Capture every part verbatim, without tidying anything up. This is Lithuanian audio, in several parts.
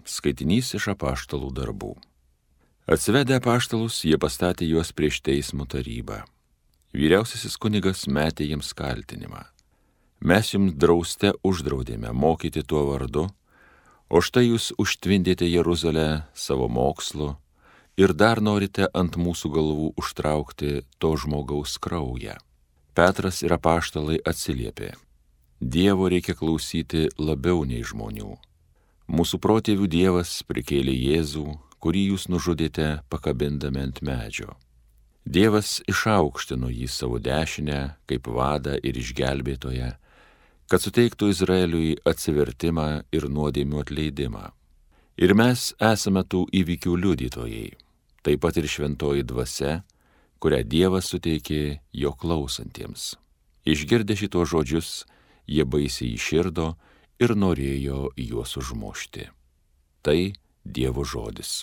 Skaitinys iš apaštalų darbų. Atsivedę apaštalus, jie pastatė juos prieš teismo tarybą. Vyriausiasis kunigas metė jiems kaltinimą. Mes jums drauste uždraudėme mokyti tuo vardu, o štai jūs užtvindėte Jeruzalę savo mokslu ir dar norite ant mūsų galvų užtraukti to žmogaus kraują. Petras ir apaštalai atsiliepė: Dievo reikia klausyti labiau nei žmonių. Mūsų protėvių Dievas prikėlė Jėzų, kurį jūs nužudėte pakabindami ant medžio. Dievas išaukštino jį savo dešinę kaip vadą ir išgelbėtoją, kad suteiktų Izraeliui atsivertimą ir nuodėmių atleidimą. Ir mes esame tų įvykių liudytojai, taip pat ir šventoji dvasia, kurią Dievas suteikė jo klausantiems. Išgirdę šitos žodžius, jie baisiai įširdo ir norėjo juos užmušti. Tai Dievo žodis.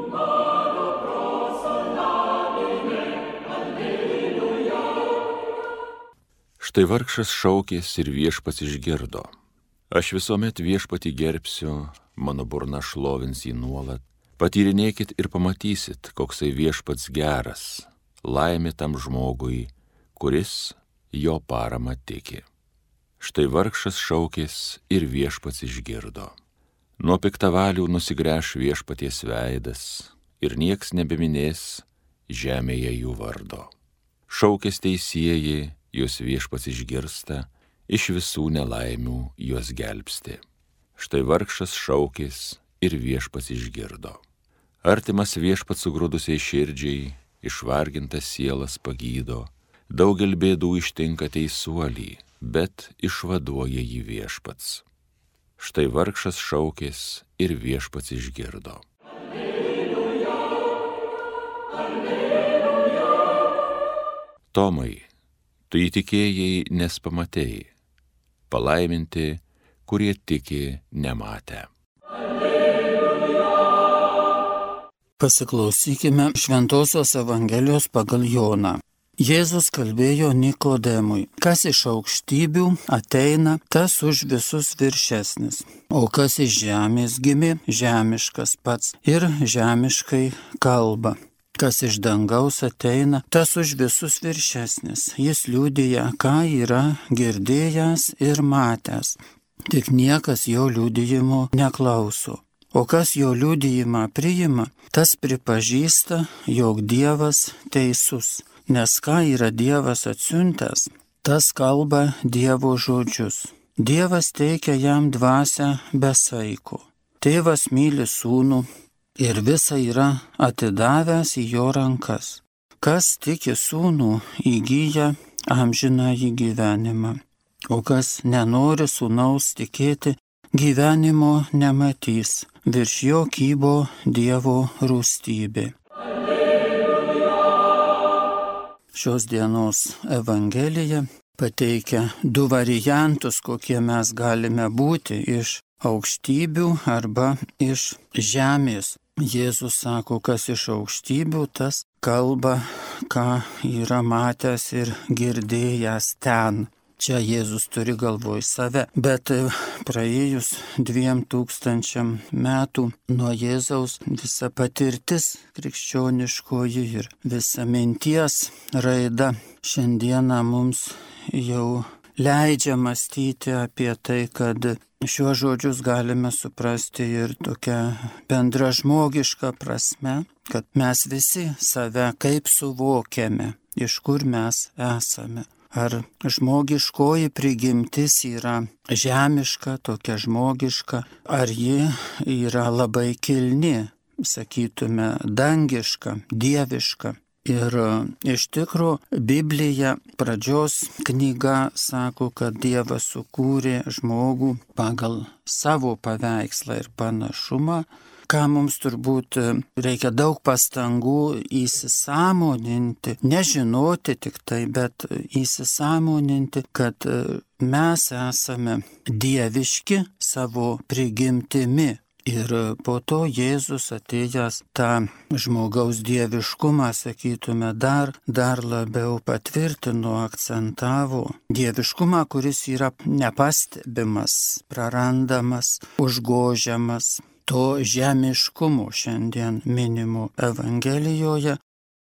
Štai vargšas šaukės ir viešpats išgirdo. Aš visuomet viešpatį gerbsiu, mano burna šlovins jį nuolat. Patyrinėkit ir pamatysit, koksai viešpats geras, laimė tam žmogui, kuris jo parama tiki. Štai vargšas šaukės ir viešpats išgirdo. Nuo piktavalių nusigręš viešpaties veidas ir nieks nebeminės žemėje jų vardo. Šaukės teisieji, juos viešpats išgirsta, iš visų nelaimių juos gelbsti. Štai vargšas šaukės ir viešpats išgirdo. Artimas viešpats sugrūdusiai širdžiai, išvargintas sielas pagydo, daugel bėdų ištinka teisuolį, bet išvaduoja jį viešpats. Štai vargšas šaukės ir viešpats išgirdo. Alleluja, alleluja. Tomai, tu įtikėjai, nes pamatei, palaiminti, kurie tiki nematę. Alleluja. Pasiklausykime Šventosios Evangelijos pagal Joną. Jėzus kalbėjo Nikodemui: kas iš aukštybių ateina, tas už visus viršesnis, o kas iš žemės gimė, žemiškas pats ir žemiškai kalba. Kas iš dangaus ateina, tas už visus viršesnis. Jis liudija, ką yra girdėjęs ir matęs, tik niekas jo liudijimo neklauso. O kas jo liudijimą priima, tas pripažįsta, jog Dievas teisus. Nes ką yra Dievas atsiuntęs, tas kalba Dievo žodžius. Dievas teikia jam dvasią be saiko. Tėvas myli sūnų ir visa yra atidavęs į jo rankas. Kas tiki sūnų, įgyja amžinąjį gyvenimą. O kas nenori sūnaus tikėti, gyvenimo nematys. Virš jo kybo Dievo rūstybė. Šios dienos Evangelija pateikia du variantus, kokie mes galime būti iš aukštybių arba iš žemės. Jėzus sako, kas iš aukštybių, tas kalba, ką yra matęs ir girdėjęs ten. Čia Jėzus turi galvoj save, bet praėjus dviem tūkstančiam metų nuo Jėzaus visa patirtis krikščioniškoji ir visa minties raida šiandieną mums jau leidžia mąstyti apie tai, kad šiuos žodžius galime suprasti ir tokia bendražmogiška prasme, kad mes visi save kaip suvokiame, iš kur mes esame. Ar žmogiškoji prigimtis yra žemiška, tokia žmogiška, ar ji yra labai kilni, sakytume, dangiška, dieviška. Ir iš tikrųjų Biblija, pradžios knyga, sako, kad Dievas sukūrė žmogų pagal savo paveikslą ir panašumą, ką mums turbūt reikia daug pastangų įsisąmoninti, nežinoti tik tai, bet įsisąmoninti, kad mes esame dieviški savo prigimtimi. Ir po to Jėzus atėjęs tą žmogaus dieviškumą, sakytume, dar, dar labiau patvirtino, akcentavo. Dieviškumą, kuris yra nepastebimas, prarandamas, užgožiamas. to žemiškumo šiandien minimo Evangelijoje.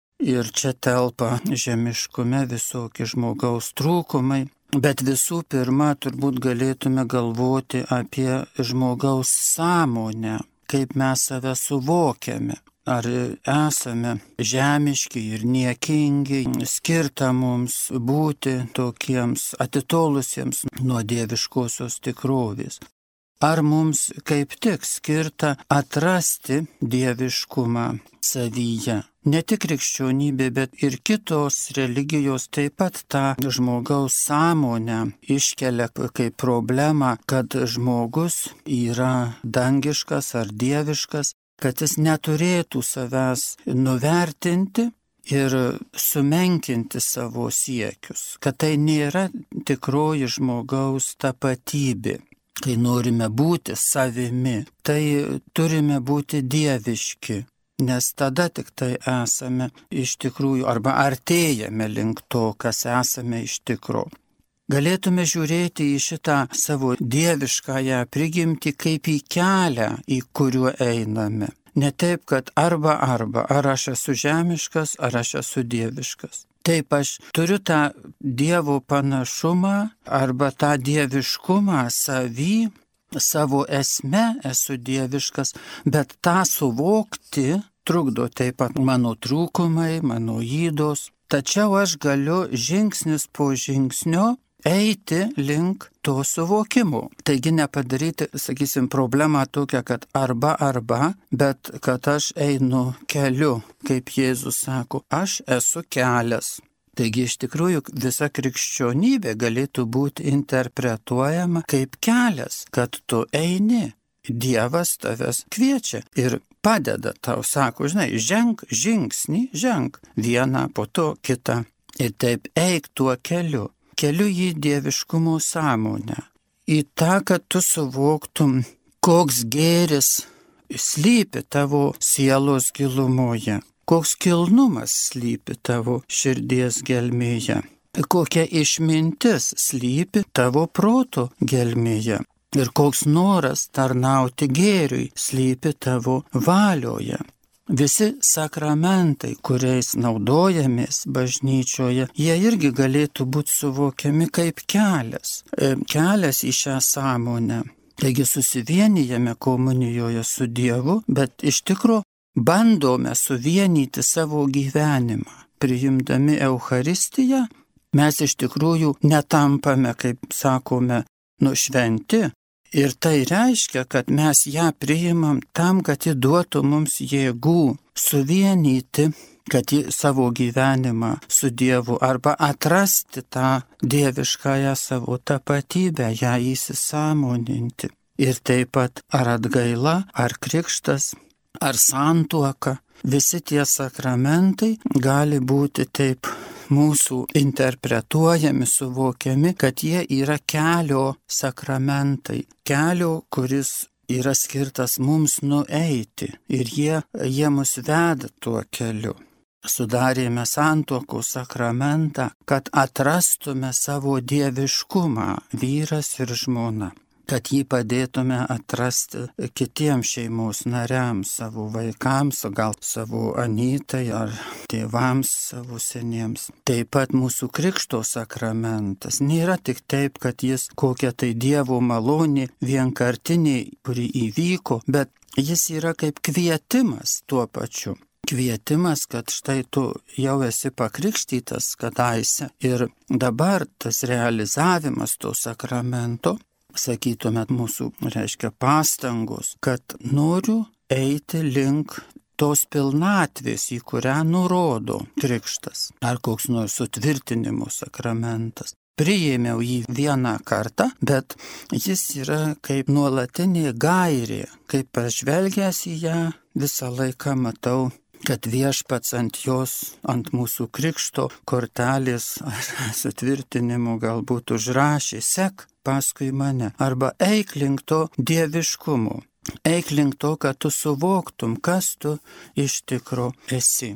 Ir čia telpa žemiškume visokie žmogaus trūkumai. Bet visų pirma, turbūt galėtume galvoti apie žmogaus sąmonę, kaip mes save suvokiame. Ar esame žemiški ir niekingi, skirta mums būti tokiems atitolusiems nuo dieviškosios tikrovės. Ar mums kaip tik skirta atrasti dieviškumą savyje. Ne tik krikščionybė, bet ir kitos religijos taip pat tą žmogaus sąmonę iškelia kaip problemą, kad žmogus yra dangiškas ar dieviškas, kad jis neturėtų savęs nuvertinti ir sumenkinti savo siekius, kad tai nėra tikroji žmogaus tapatybė. Kai norime būti savimi, tai turime būti dieviški, nes tada tik tai esame iš tikrųjų arba artėjame link to, kas esame iš tikro. Galėtume žiūrėti į šitą savo dieviškąją prigimtį kaip į kelią, į kuriuo einame. Ne taip, kad arba arba, ar aš esu žemiškas, ar aš esu dieviškas. Taip, aš turiu tą Dievo panašumą arba tą dieviškumą savy, savo esme esu dieviškas, bet tą suvokti trukdo taip pat mano trūkumai, mano ydos. Tačiau aš galiu žingsnis po žingsnio eiti link to suvokimo. Taigi nepadaryti, sakysim, problemą tokią, kad arba arba, bet kad aš einu keliu, kaip Jėzus sako, aš esu kelias. Taigi iš tikrųjų visa krikščionybė galėtų būti interpretuojama kaip kelias, kad tu eini. Dievas tavęs kviečia ir padeda tau, sako, žinai, ženk žingsnį, ženk vieną, po to kitą. Ir taip eik tuo keliu. Keliu į dieviškumo sąmonę. Į tą, kad tu suvoktum, koks gėris slypi tavo sielos gilumoje. Koks kilnumas slypi tavo širdies gelmėje. Kokia išmintis slypi tavo proto gelmėje. Ir koks noras tarnauti gėriui slypi tavo valioje. Visi sakramentai, kuriais naudojamės bažnyčioje, jie irgi galėtų būti suvokiami kaip kelias. Kelias į šią sąmonę. Taigi susivienijame komunijoje su Dievu, bet iš tikrųjų bandome suvienyti savo gyvenimą. Priimdami Eucharistiją, mes iš tikrųjų netampame, kaip sakome, nušventi. Ir tai reiškia, kad mes ją priimam tam, kad ji duotų mums jėgų suvienyti, kad ji savo gyvenimą su Dievu arba atrasti tą dieviškąją savo tapatybę, ją įsisąmoninti. Ir taip pat ar atgaila, ar krikštas, ar santuoka, visi tie sakramentai gali būti taip mūsų interpretuojami, suvokiami, kad jie yra kelio sakramentai. Kelio, kuris yra skirtas mums nueiti ir jie, jie mus veda tuo keliu. Sudarėme santuokos sakramentą, kad atrastume savo dieviškumą, vyras ir žmona. Kad jį padėtume atrasti kitiems šeimos nariams, savo vaikams, gal savo anytai ar tėvams, savo seniems. Taip pat mūsų krikšto sakramentas nėra tik taip, kad jis kokia tai Dievo malonė vienkartinė, kuri įvyko, bet jis yra kaip kvietimas tuo pačiu. Kvietimas, kad štai tu jau esi pakrikštytas kadaise ir dabar tas realizavimas to sakramento, sakytumėt mūsų, reiškia, pastangos, kad noriu eiti link tos pilnatvės, į kurią nurodo krikštas, ar koks nors sutvirtinimo sakramentas. Priėmiau jį vieną kartą, bet jis yra kaip nuolatinė gairė, kaip pažvelgęs į ją visą laiką matau, kad viešpats ant jos, ant mūsų krikšto kortelės ar sutvirtinimo galbūt užrašė, sek paskui mane, arba eik link to dieviškumo, eik link to, kad tu suvoktum, kas tu iš tikro esi.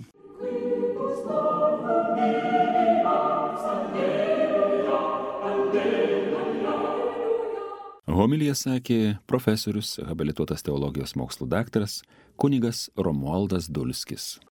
Homiliją sakė profesorius, habilituotas teologijos mokslų daktaras kunigas Romualdas Dulskis.